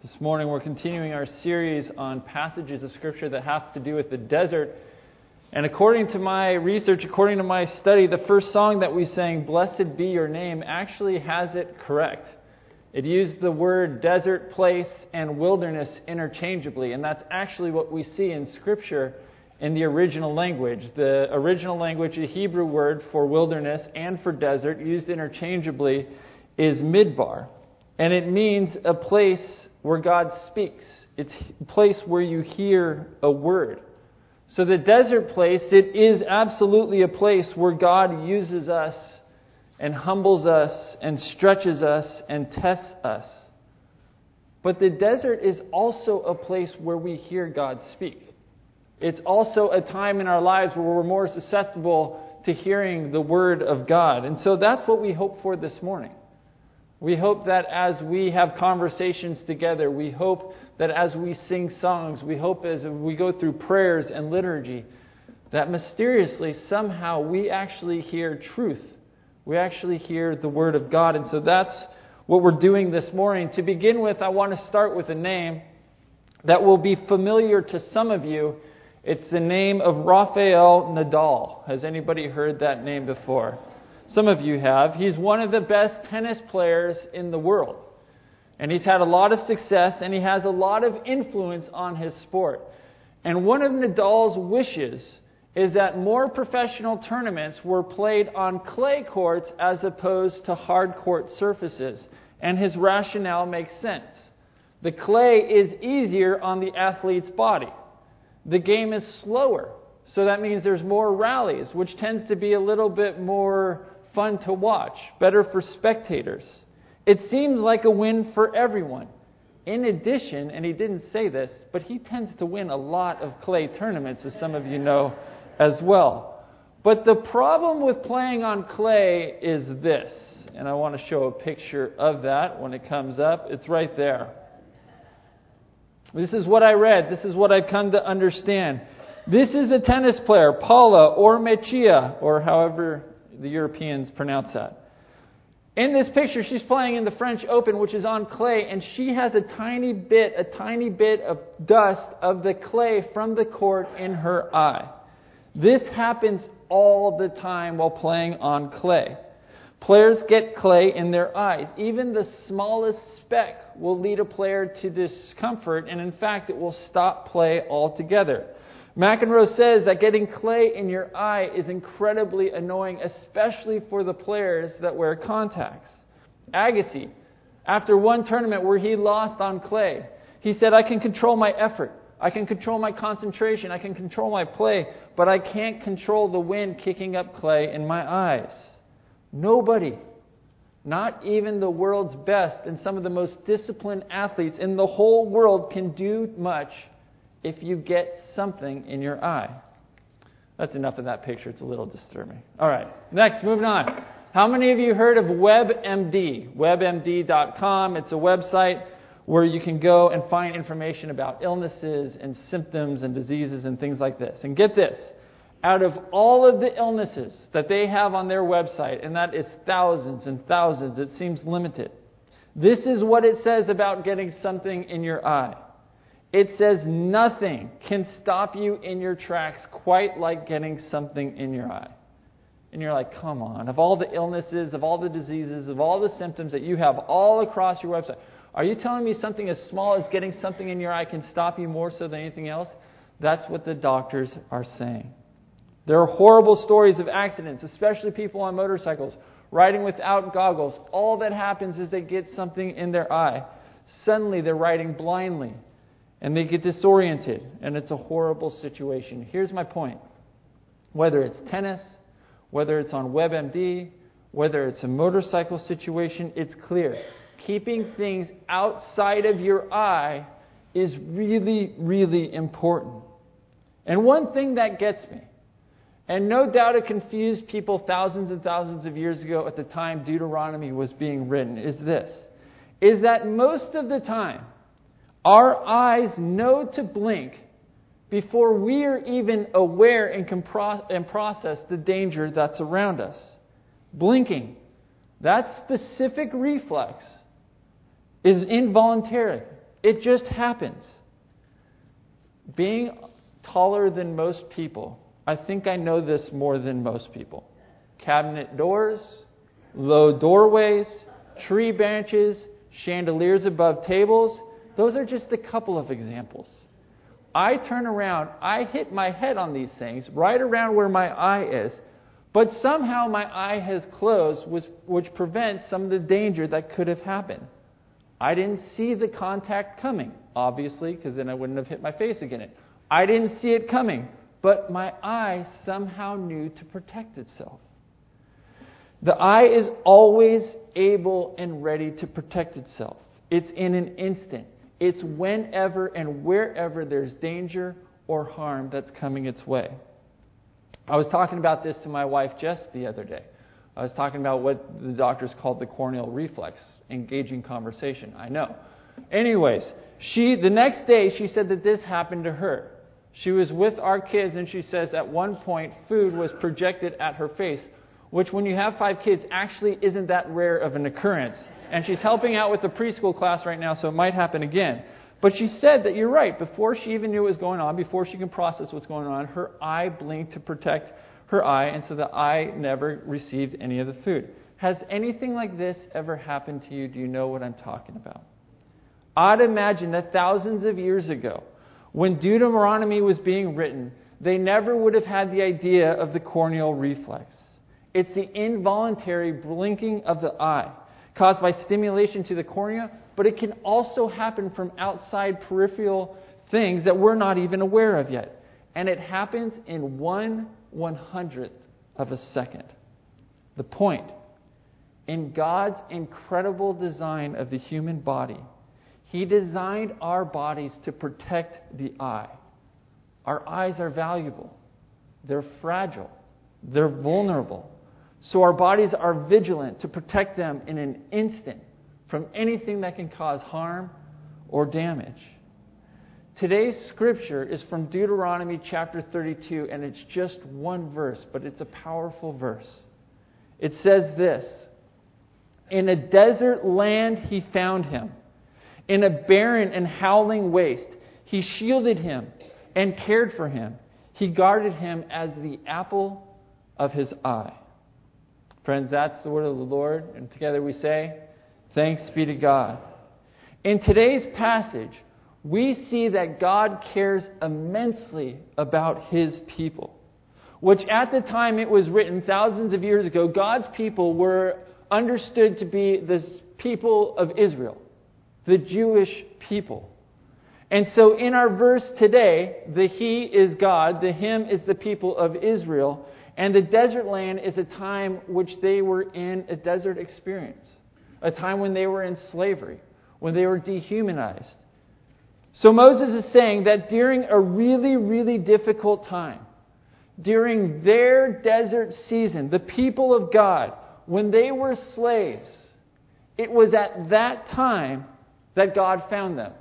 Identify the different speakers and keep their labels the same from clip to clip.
Speaker 1: This morning we're continuing our series on passages of Scripture that have to do with the desert. And according to my research, according to my study, the first song that we sang, Blessed Be Your Name, actually has it correct. It used the word desert, place, and wilderness interchangeably. And that's actually what we see in Scripture in the original language. The original language, the Hebrew word for wilderness and for desert, used interchangeably, is midbar. And it means a place where God speaks. It's a place where you hear a word. So the desert place, it is absolutely a place where God uses us and humbles us and stretches us and tests us. But the desert is also a place where we hear God speak. It's also a time in our lives where we're more susceptible to hearing the word of God. And so that's what we hope for this morning. We hope that as we have conversations together, we hope that as we sing songs, we hope as we go through prayers and liturgy, that mysteriously, somehow, we actually hear truth. We actually hear the Word of God. And so that's what we're doing this morning. To begin with, I want to start with a name that will be familiar to some of you. It's the name of Rafael Nadal. Has anybody heard that name before? Some of you have. He's one of the best tennis players in the world. And he's had a lot of success, and he has a lot of influence on his sport. And one of Nadal's wishes is that more professional tournaments were played on clay courts as opposed to hard court surfaces. And his rationale makes sense. The clay is easier on the athlete's body. The game is slower. So that means there's more rallies, which tends to be a little bit more fun to watch, better for spectators. It seems like a win for everyone. In addition, and he didn't say this, but he tends to win a lot of clay tournaments, as some of you know as well. But the problem with playing on clay is this, and I want to show a picture of that when it comes up. It's right there. This is what I read. This is what I've come to understand. This is a tennis player, Paula Ormechia, or however the Europeans pronounce that. In this picture, she's playing in the French Open, which is on clay, and she has a tiny bit of dust of the clay from the court in her eye. This happens all the time while playing on clay. Players get clay in their eyes. Even the smallest speck will lead a player to discomfort, and in fact, it will stop play altogether. McEnroe says that getting clay in your eye is incredibly annoying, especially for the players that wear contacts. Agassi, after one tournament where he lost on clay, he said, I can control my effort, I can control my concentration, I can control my play, but I can't control the wind kicking up clay in my eyes. Nobody, not even the world's best and some of the most disciplined athletes in the whole world, can do much if you get something in your eye. That's enough of that picture. It's a little disturbing. All right, next, moving on. How many of you heard of WebMD? WebMD.com. It's a website where you can go and find information about illnesses and symptoms and diseases and things like this. And get this, out of all of the illnesses that they have on their website, and that is thousands and thousands, it seems limited, this is what it says about getting something in your eye. It says nothing can stop you in your tracks quite like getting something in your eye. And you're like, come on, of all the illnesses, of all the diseases, of all the symptoms that you have all across your website, are you telling me something as small as getting something in your eye can stop you more so than anything else? That's what the doctors are saying. There are horrible stories of accidents, especially people on motorcycles, riding without goggles. All that happens is they get something in their eye. Suddenly they're riding blindly. And they get disoriented, and it's a horrible situation. Here's my point. Whether it's tennis, whether it's on WebMD, whether it's a motorcycle situation, it's clear. Keeping things outside of your eye is really, really important. And one thing that gets me, and no doubt it confused people thousands and thousands of years ago at the time Deuteronomy was being written, is this, is that most of the time, our eyes know to blink before we are even aware and can process the danger that's around us. Blinking, that specific reflex is involuntary. It just happens. Being taller than most people, I think I know this more than most people. Cabinet doors, low doorways, tree branches, chandeliers above tables. Those are just a couple of examples. I turn around, I hit my head on these things right around where my eye is, but somehow my eye has closed, which prevents some of the danger that could have happened. I didn't see the contact coming, obviously, because then I wouldn't have hit my face against it. I didn't see it coming, but my eye somehow knew to protect itself. The eye is always able and ready to protect itself. It's in an instant. It's whenever and wherever there's danger or harm that's coming its way. I was talking about this to my wife Jess the other day. I was talking about what the doctors called the corneal reflex, engaging conversation. I know. Anyways, the next day she said that this happened to her. She was with our kids and she says at one point food was projected at her face, which when you have 5 kids actually isn't that rare of an occurrence. And she's helping out with the preschool class right now, so it might happen again. But she said that you're right. Before she even knew what was going on, before she can process what's going on, her eye blinked to protect her eye, and so the eye never received any of the food. Has anything like this ever happened to you? Do you know what I'm talking about? I'd imagine that thousands of years ago, when Deuteronomy was being written, they never would have had the idea of the corneal reflex. It's the involuntary blinking of the eye, caused by stimulation to the cornea, but it can also happen from outside peripheral things that we're not even aware of yet. And it happens in 1/100th of a second. The point, in God's incredible design of the human body, He designed our bodies to protect the eye. Our eyes are valuable. They're fragile. They're vulnerable. So our bodies are vigilant to protect them in an instant from anything that can cause harm or damage. Today's scripture is from Deuteronomy chapter 32, and it's just one verse, but it's a powerful verse. It says this: "In a desert land he found him. In a barren and howling waste, he shielded him and cared for him. He guarded him as the apple of his eye." Friends, that's the word of the Lord. And together we say, thanks be to God. In today's passage, we see that God cares immensely about His people, which at the time it was written thousands of years ago, God's people were understood to be the people of Israel, the Jewish people. And so in our verse today, the He is God, the Him is the people of Israel, and the desert land is a time which they were in a desert experience, a time when they were in slavery, when they were dehumanized. So Moses is saying that during a really, really difficult time, during their desert season, the people of God, when they were slaves, it was at that time that God found them.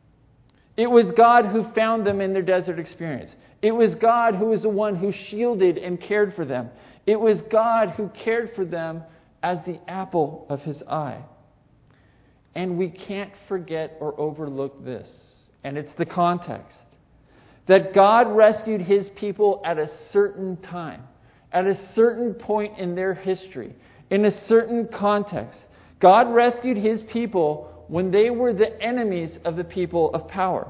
Speaker 1: It was God who found them in their desert experience. It was God who was the one who shielded and cared for them. It was God who cared for them as the apple of His eye. And we can't forget or overlook this. And it's the context. That God rescued His people at a certain time, at a certain point in their history, in a certain context. God rescued His people when they were the enemies of the people of power.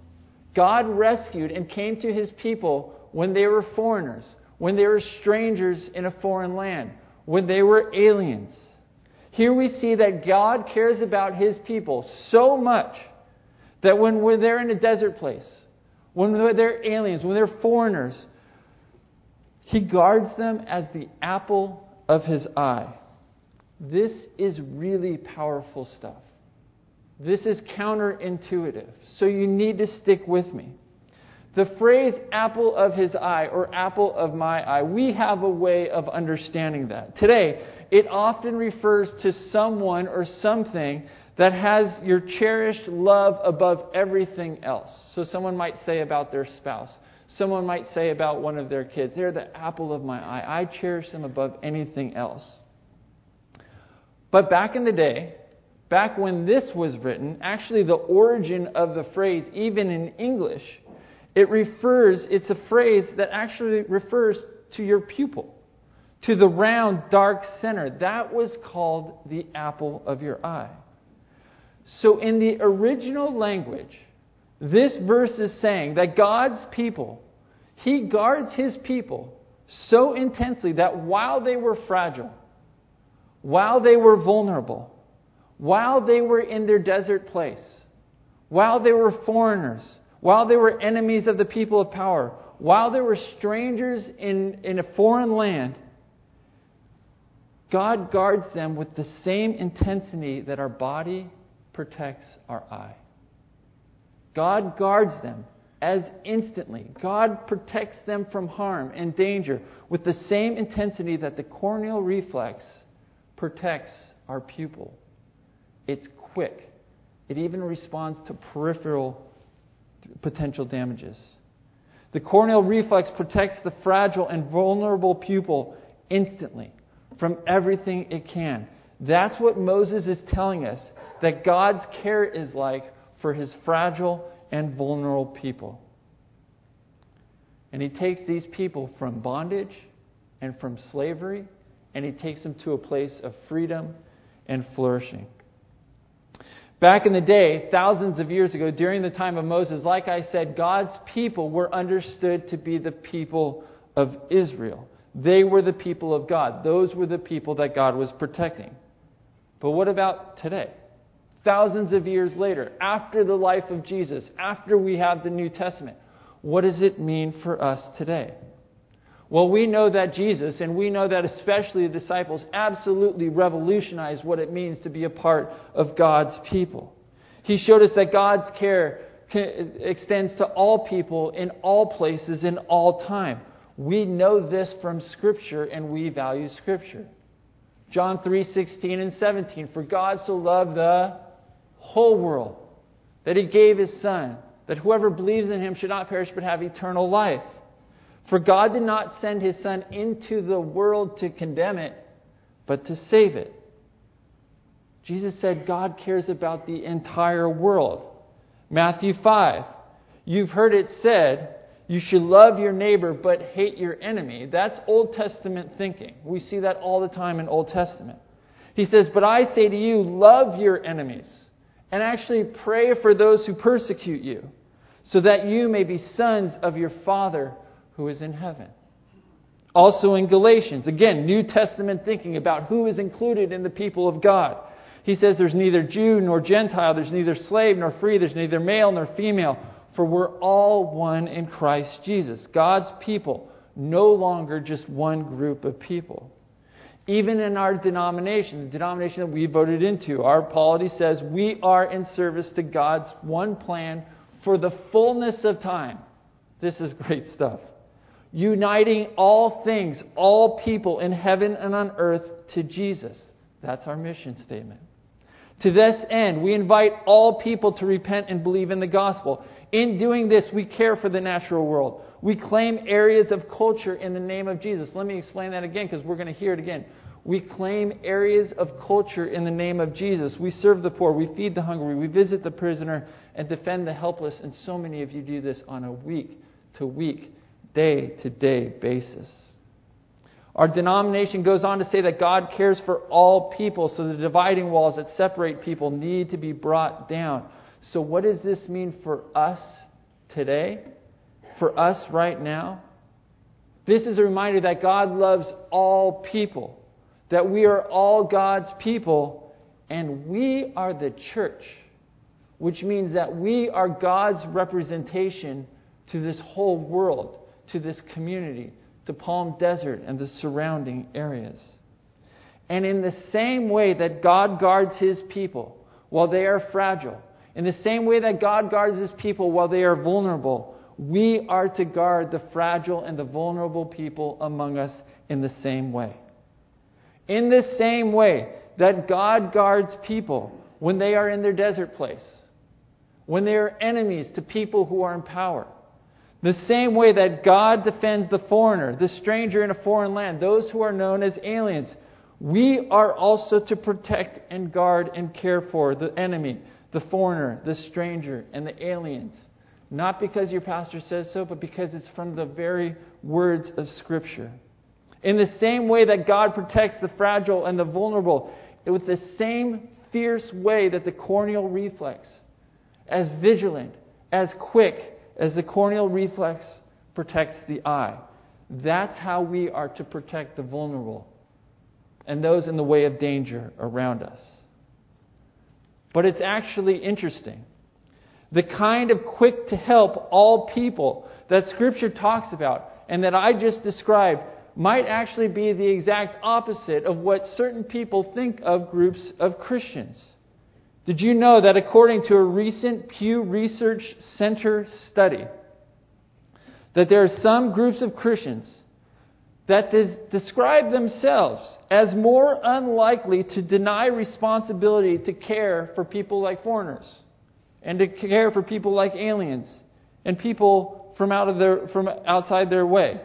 Speaker 1: God rescued and came to His people when they were foreigners, when they were strangers in a foreign land, when they were aliens. Here we see that God cares about His people so much that when they're in a desert place, when they're aliens, when they're foreigners, He guards them as the apple of His eye. This is really powerful stuff. This is counterintuitive, so you need to stick with me. The phrase apple of His eye or apple of my eye, we have a way of understanding that. Today, it often refers to someone or something that has your cherished love above everything else. So someone might say about their spouse. Someone might say about one of their kids, they're the apple of my eye. I cherish them above anything else. But back in the day, back when this was written, actually the origin of the phrase, even in English, it's a phrase that actually refers to your pupil, to the round, dark center. That was called the apple of your eye. So in the original language, this verse is saying that God's people, He guards His people so intensely that while they were fragile, while they were vulnerable, while they were in their desert place, while they were foreigners, while they were enemies of the people of power, while they were strangers in a foreign land, God guards them with the same intensity that our body protects our eye. God guards them as instantly. God protects them from harm and danger with the same intensity that the corneal reflex protects our pupil. It's quick. It even responds to peripheral potential damages. The corneal reflex protects the fragile and vulnerable pupil instantly from everything it can. That's what Moses is telling us that God's care is like for His fragile and vulnerable people. And He takes these people from bondage and from slavery, and He takes them to a place of freedom and flourishing. Back in the day, thousands of years ago, during the time of Moses, like I said, God's people were understood to be the people of Israel. They were the people of God. Those were the people that God was protecting. But what about today? Thousands of years later, after the life of Jesus, after we have the New Testament, what does it mean for us today? Well, we know that Jesus, and we know that especially the disciples, absolutely revolutionized what it means to be a part of God's people. He showed us that God's care extends to all people in all places in all time. We know this from Scripture, and we value Scripture. John 3:16 and 17, for God so loved the whole world that He gave His Son, that whoever believes in Him should not perish but have eternal life. For God did not send His Son into the world to condemn it, but to save it. Jesus said God cares about the entire world. Matthew 5, you've heard it said, you should love your neighbor but hate your enemy. That's Old Testament thinking. We see that all the time in Old Testament. He says, but I say to you, love your enemies and actually pray for those who persecute you, so that you may be sons of your Father who is in heaven. Also in Galatians, again, New Testament thinking about who is included in the people of God. He says there's neither Jew nor Gentile, there's neither slave nor free, there's neither male nor female, for we're all one in Christ Jesus. God's people, no longer just one group of people. Even in our denomination, the denomination that we voted into, our polity says we are in service to God's one plan for the fullness of time. This is great stuff. Uniting all things, all people in heaven and on earth to Jesus. That's our mission statement. To this end, we invite all people to repent and believe in the gospel. In doing this, we care for the natural world. We claim areas of culture in the name of Jesus. Let me explain that again because we're going to hear it again. We claim areas of culture in the name of Jesus. We serve the poor. We feed the hungry. We visit the prisoner and defend the helpless. And so many of you do this on a week-to-week, day-to-day basis. Our denomination goes on to say that God cares for all people, so the dividing walls that separate people need to be brought down. So what does this mean for us today? For us right now? This is a reminder that God loves all people, that we are all God's people, and we are the church, which means that we are God's representation to this whole world, to this community, to Palm Desert and the surrounding areas. And in the same way that God guards His people while they are fragile, in the same way that God guards His people while they are vulnerable, we are to guard the fragile and the vulnerable people among us in the same way. In the same way that God guards people when they are in their desert place, when they are enemies to people who are in power, the same way that God defends the foreigner, the stranger in a foreign land, those who are known as aliens, We are also to protect and guard and care for the enemy, the foreigner, the stranger, and the aliens. Not because your pastor says so, but because it's from the very words of Scripture. In the same way that God protects the fragile and the vulnerable, with the same fierce way that the corneal reflex, as vigilant, as quick as the corneal reflex protects the eye. That's how we are to protect the vulnerable and those in the way of danger around us. But it's actually interesting. The kind of quick to help all people that Scripture talks about and that I just described might actually be the exact opposite of what certain people think of groups of Christians. Did you know that according to a recent Pew Research Center study, that there are some groups of Christians that describe themselves as more unlikely to deny responsibility to care for people like foreigners and to care for people like aliens and people from outside their way.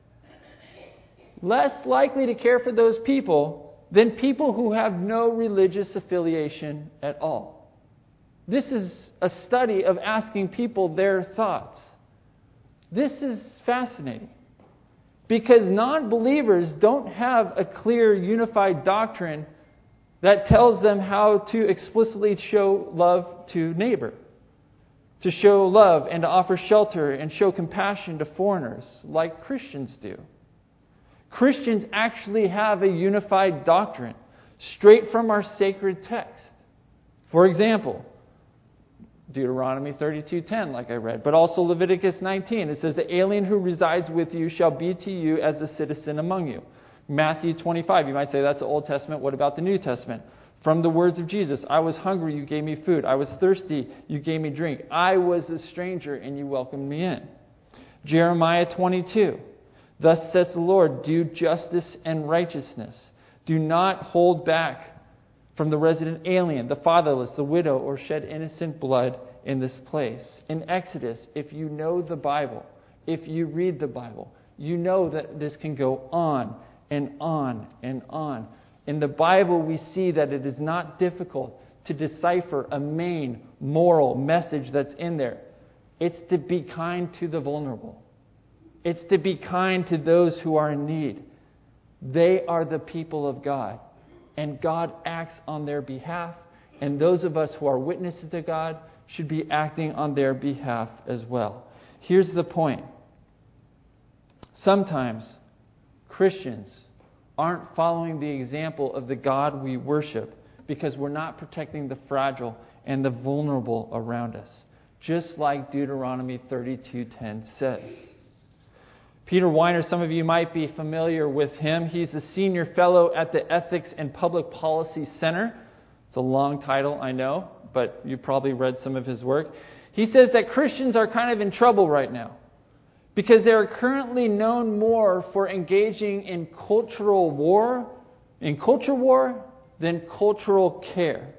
Speaker 1: Less likely to care for those people than people who have no religious affiliation at all. This is a study of asking people their thoughts. This is fascinating. Because non-believers don't have a clear, unified doctrine that tells them how to explicitly show love to neighbor, to show love and to offer shelter and show compassion to foreigners like Christians do. Christians actually have a unified doctrine straight from our sacred text. For example, Deuteronomy 32:10, like I read, but also Leviticus 19. It says, "The alien who resides with you shall be to you as a citizen among you." Matthew 25, you might say that's the Old Testament. What about the New Testament? From the words of Jesus, "I was hungry, you gave me food. I was thirsty, you gave me drink. I was a stranger, and you welcomed me in." Jeremiah 22, "Thus says the Lord, do justice and righteousness. Do not hold back from the resident alien, the fatherless, the widow, or shed innocent blood in this place." In Exodus, if you know the Bible, if you read the Bible, you know that this can go on and on and on. In the Bible, we see that it is not difficult to decipher a main moral message that's in there. It's to be kind to the vulnerable. It's to be kind to those who are in need. They are the people of God. And God acts on their behalf. And those of us who are witnesses to God should be acting on their behalf as well. Here's the point. Sometimes Christians aren't following the example of the God we worship because we're not protecting the fragile and the vulnerable around us. Just like Deuteronomy 32:10 says. Peter Weiner, some of you might be familiar with him. He's a senior fellow at the Ethics and Public Policy Center. It's a long title, I know, but you probably read some of his work. He says that Christians are kind of in trouble right now because they are currently known more for engaging in culture war than cultural care.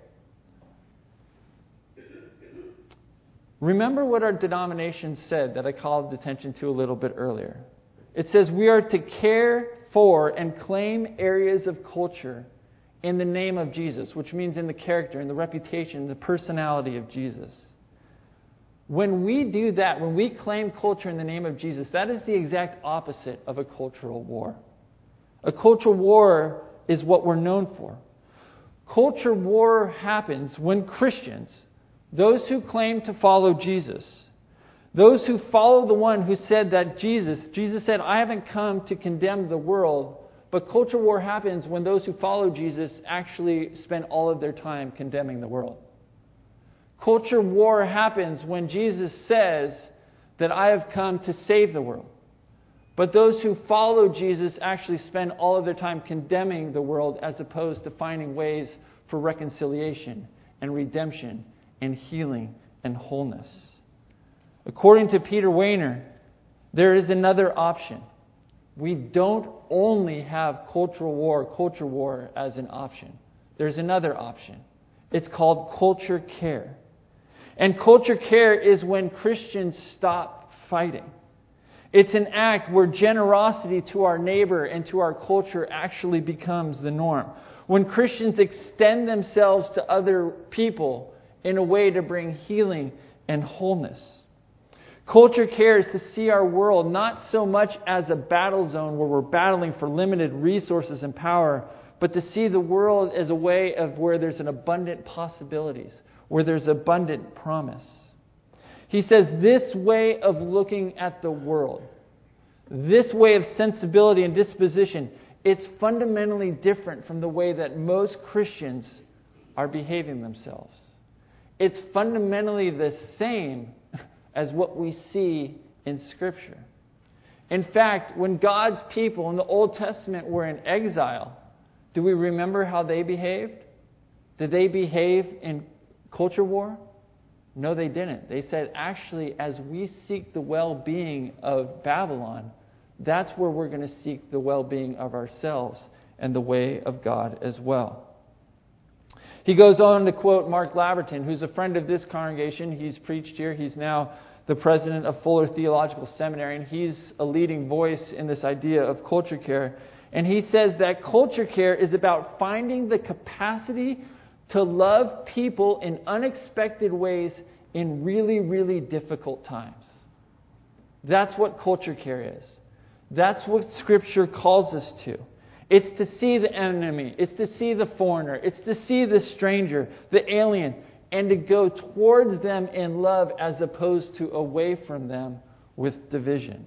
Speaker 1: Remember what our denomination said that I called attention to a little bit earlier. It says we are to care for and claim areas of culture in the name of Jesus, which means in the character, in the reputation, the personality of Jesus. When we do that, when we claim culture in the name of Jesus, that is the exact opposite of a cultural war. A cultural war is what we're known for. Culture war happens when Christians, those who claim to follow Jesus, those who follow the one who said that Jesus said, "I haven't come to condemn the world," but culture war happens when those who follow Jesus actually spend all of their time condemning the world. Culture war happens when Jesus says that "I have come to save the world," but those who follow Jesus actually spend all of their time condemning the world as opposed to finding ways for reconciliation and redemption and healing and wholeness. According to Peter Weiner, there is another option. We don't only have culture war as an option. There's another option. It's called culture care. And culture care is when Christians stop fighting. It's an act where generosity to our neighbor and to our culture actually becomes the norm. When Christians extend themselves to other people in a way to bring healing and wholeness. Culture care is to see our world not so much as a battle zone where we're battling for limited resources and power, but to see the world as a way of where there's an abundant possibilities, where there's abundant promise. He says this way of looking at the world, this way of sensibility and disposition, it's fundamentally different from the way that most Christians are behaving themselves. It's fundamentally the same as what we see in Scripture. In fact, when God's people in the Old Testament were in exile, do we remember how they behaved? Did they behave in culture war? No, they didn't. They said, actually, as we seek the well-being of Babylon, that's where we're going to seek the well-being of ourselves and the way of God as well. He goes on to quote Mark Laverton, who's a friend of this congregation. He's preached here. He's now the president of Fuller Theological Seminary, and he's a leading voice in this idea of culture care. And he says that culture care is about finding the capacity to love people in unexpected ways in really, really difficult times. That's what culture care is. That's what Scripture calls us to. It's to see the enemy. It's to see the foreigner. It's to see the stranger, the alien, and to go towards them in love as opposed to away from them with division.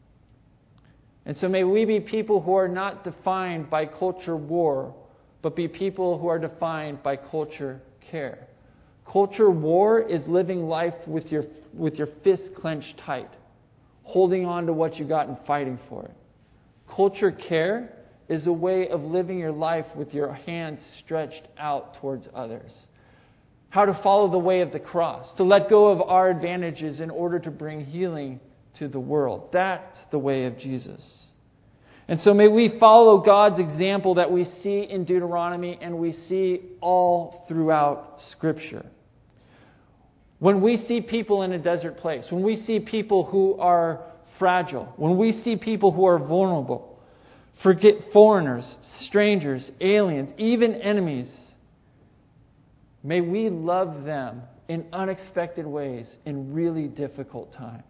Speaker 1: And so may we be people who are not defined by culture war, but be people who are defined by culture care. Culture war is living life with your fists clenched tight, holding on to what you got and fighting for it. Culture care is a way of living your life with your hands stretched out towards others. How to follow the way of the cross, to let go of our advantages in order to bring healing to the world. That's the way of Jesus. And so may we follow God's example that we see in Deuteronomy and we see all throughout Scripture. When we see people in a desert place, when we see people who are fragile, when we see people who are vulnerable, forget foreigners, strangers, aliens, even enemies, may we love them in unexpected ways in really difficult times.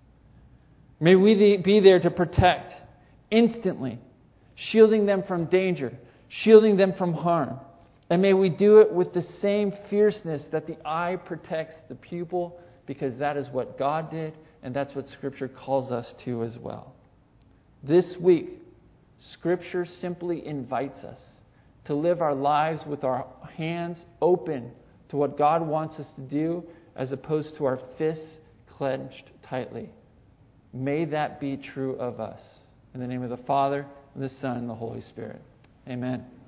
Speaker 1: May we be there to protect instantly, shielding them from danger, shielding them from harm. And may we do it with the same fierceness that the eye protects the pupil, because that is what God did, and that's what Scripture calls us to as well. This week, Scripture simply invites us to live our lives with our hands open to what God wants us to do, as opposed to our fists clenched tightly. May that be true of us. In the name of the Father, and the Son, and the Holy Spirit. Amen.